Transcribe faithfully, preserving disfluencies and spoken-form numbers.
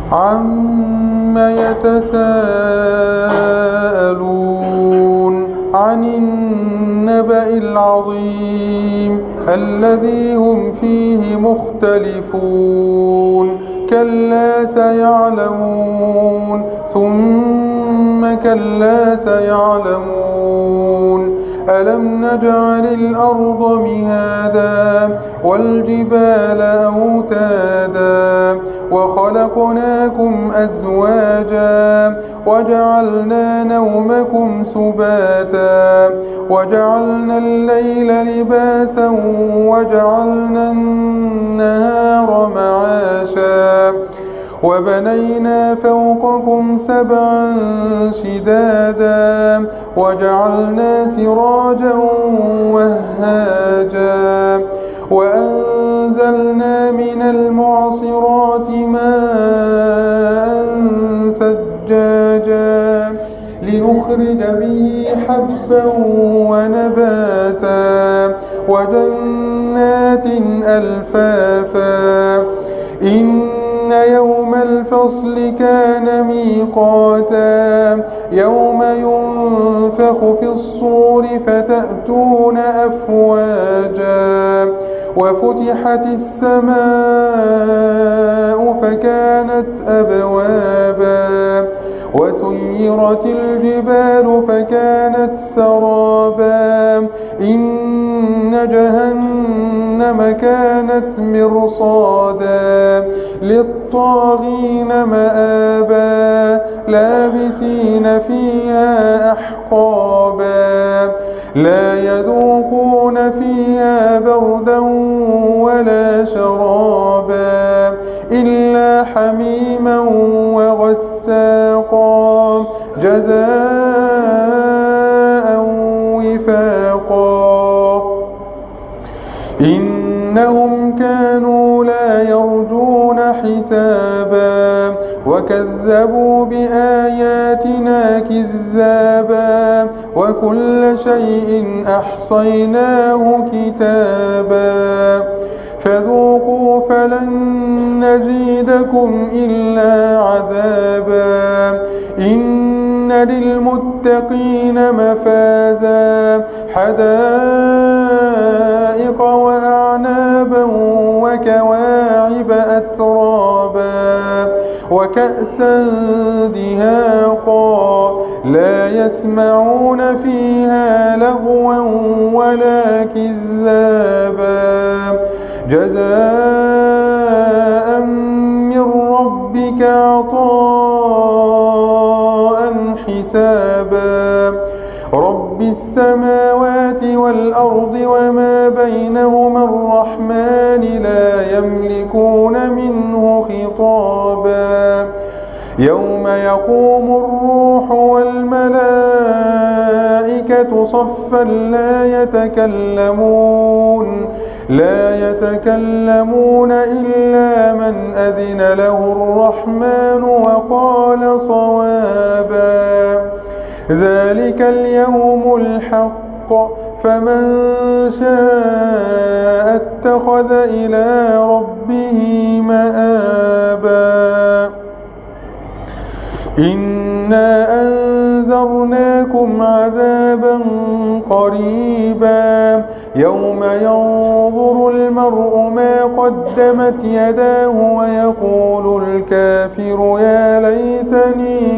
عَمَّ يَتَسَاءَلُونَ عَنِ النَّبَإِ الْعَظِيمِ الَّذِي هُمْ فِيهِ مُخْتَلِفُونَ كَلَّا سَيَعْلَمُونَ ثُمَّ كَلَّا سَيَعْلَمُونَ أَلَمْ نَجْعَلِ الْأَرْضَ مِهَادًا وَالْجِبَالَ أَوْتَادًا وَخَلَقْنَاكُمْ أَزْوَاجًا وَجَعَلْنَا نَوْمَكُمْ سُبَاتًا وَجَعَلْنَا اللَّيْلَ لِبَاسًا وَجَعَلْنَا النَّهَارَ مَعَاشًا وَبَنَيْنَا فَوْقَكُمْ سَبْعًا شِدَادًا وَجَعَلْنَا سِرَاجًا وَهَّاجًا وَأَنزَلْنَا مِنَ الْمُعْصِرَاتِ مَاءً ثَجَّاجًا لِنُخْرِجَ بِهِ حَبًّا وَنَبَاتًا وَجَنَّاتٍ أَلْفَافًا إِنَّ يَوْمَ الْفَصْلِ كَانَ مِيقَاتًا يَوْمَ يُنفَخُ فِي الصُّورِ فَتَأْتُونَ أَفْوَاجًا وَفُتِحَتِ السَّمَاءُ فَكَانَتْ أَبْوَابًا وَسُيِّرَتِ الْجِبَالُ فَكَانَتْ سَرَابًا إِنَّ جَهَنَّمَ كَانَتْ مِرْصَادًا لِلطَّاغِينَ مَآبًا لَابِثِينَ فِيهَا أَحْقَابًا لَا يَذُوقُونَ فِيهَا بَرْدًا وَلَا شَرَابًا إِلَّا حَمِيمًا وَغَسَّاقًا جَزَاءً وِفَاقًا إِنَّهُمْ كَانُوا لا يرجون حسابا وكذبوا بآياتنا كذابا وكل شيء أحصيناه كتابا فذوقوا فلن نزيدكم إلا عذابا إن للمتقين مفازا حدائق وأعنابا وكواعب أترابا وكأسا دهاقا لا يسمعون فيها لغوا ولا كذابا جزاء من ربك عطاء حسابا رب السماوات والأرض وما بينهما الرحمن لا يملكون منه خطابا يوم يقوم الروح والملائكة صفا لا يتكلمون لا يتكلمون إلا من أذن له الرحمن وقال صوابا ذلك اليوم الحق فمن شاء اتخذ إلى ربه مآبا إنا أنذرناكم عذابا قريبا يوم ينظر المرء ما قدمت يداه ويقول الكافر يا ليتني